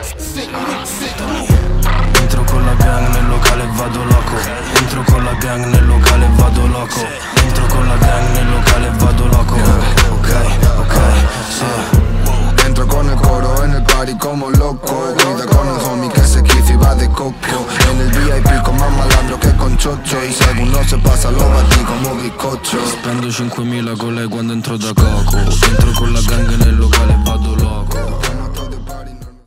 Entro con la gang nel locale e vado loco. Entro con la gang nel locale e vado loco. Entro con la gang nel locale e vado loco. Ok, sì. Entro con el coro en el party como loco. Cuida con el homie que se kifi va de coco. En el VIP con más malandro que con chocho. Y si alguno se pasa lo batí como bizcocho. Spendo 5.000 con lei quando entro da coco. Entro con la gang nel locale e vado loco.